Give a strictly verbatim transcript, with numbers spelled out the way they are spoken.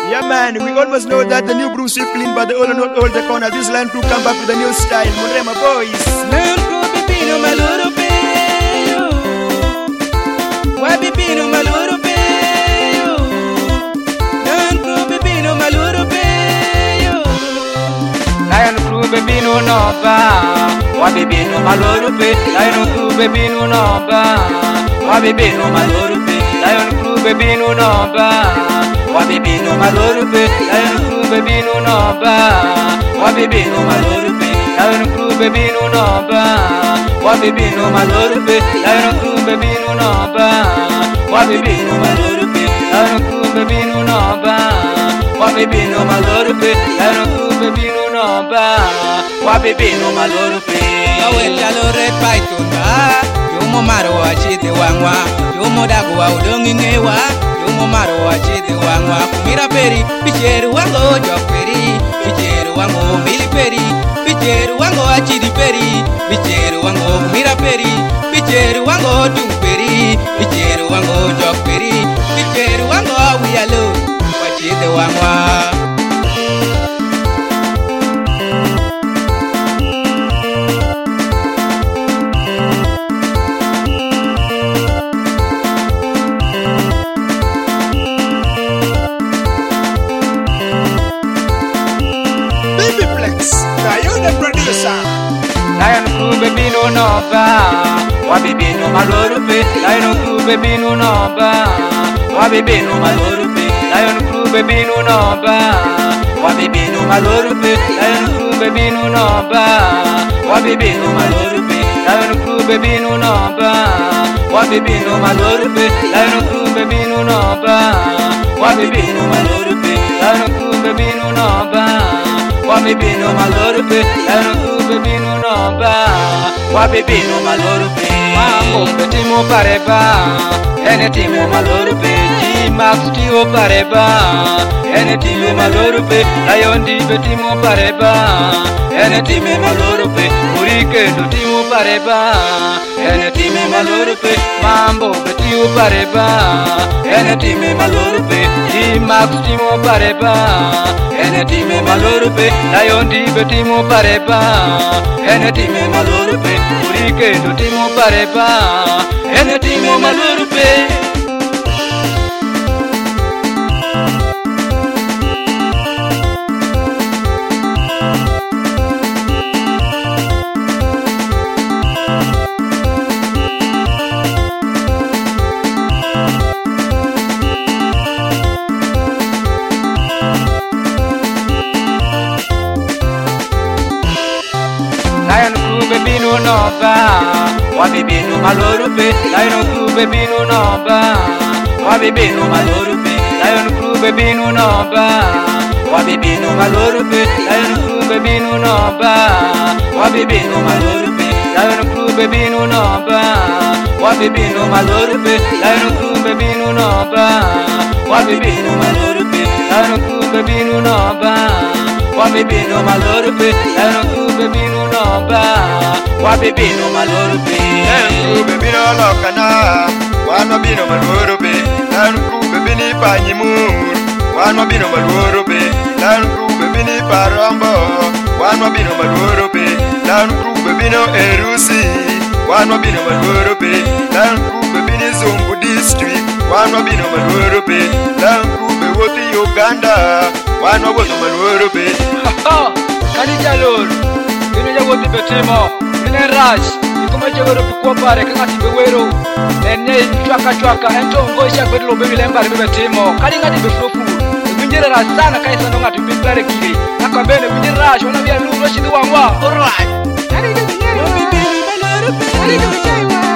Yeah man, we almost know that the new Bruce Swiftling, but the old and not old the corner. This line crew come back with a new style. Murema boys. Learn crew bipino maluro peyo. Why bipino maluro peyo? Learn crew bipino maluro peyo. Lion crew bipino no ba. Why bipino maluro pe? Lion crew bipino no ba. Why bipino maluro pe? Lion crew bipino no ba. Wabibino malorube, lion crew bebino noba. Wabibino malorube, lion crew bebino noba. Wabibino malorube, lion crew bebino noba. Wabibino malorube, lion crew bebino noba. Wabibino malorube, lion crew bebino noba. Wabibino malorube. Awela lore python ba. Yomo maro achite wangwa, yomo dago wa udongi ngewa. Yomo maro achite wangwa kumira peri, picheru wango jok peri, picheru wango mili peri, picheru wango achidi peri, picheru wango kumira peri, picheru wango tung peri, picheru wango jok peri, picheru wango wiyalo achite wangwa. Lion crew bebino noba, wabibino malorube. Lion crew bebino noba, wabibino malorube. Lion crew bebino noba, wabibino malorube. Lion crew bebino noba, wabibino malorube. Lion crew bebino noba, wabibino malorube. Lion crew bebino noba, wabibino malorube. Lion crew bebino noba. Wabibino malorube, lion crew bebino noba. Wabibino malorube. Mambo betimo pareba, ene timo malorube. G-Max timo pareba, ene timo malorube. Lion di betimo pareba, ene timo malorube. Murike do timo pareba, ene timo malorube. Mambo betimo pareba, ene timo malorube. G-Max timo pareba, ene timo malorube. Lion di betimo pareba, ene timo malorube. Murike do timo pareba, ene timo malorube. Lion crew bebino noba, wabibino malorube. Lion crew bebino noba, wabibino malorube. Lion crew bebino noba, wabibino malorube. Lion crew bebino noba, wabibino malorube. Lion crew bebino noba, wabibino malorube. Lion crew bebino noba, wabibino malorube. Lion crew bebino noba, wabibino malorube. Lion crew bebino noba, wabibino malorube. Lion crew bebino lokana, wan wabino malorube. Lion crew bebini panyimur, wan wabino malorube. Lion crew bebini parombo, wan wabino malorube. Lion crew bebino erusi, wan wabino malorube. Lion crew bebini Zumbu district, wan wabino malorube. Lion crew bewoti Uganda, wan wabino malorube. Ha kanija lor, ino ya wote betimo, ine rush, ikoma jewero bikuwa pare kangati bewero, nenye chwaka chwaka, ento ngoisha kwedlo bebile mbari betimo, kani ngati befufu, binjere rush sana kaisa ndo ngati biplare kiri, nakambene binjere rush, wana vya luro shidi wangwa, alright. Kani ngati binjere, wabibini malorube, kani ngati chaiwa.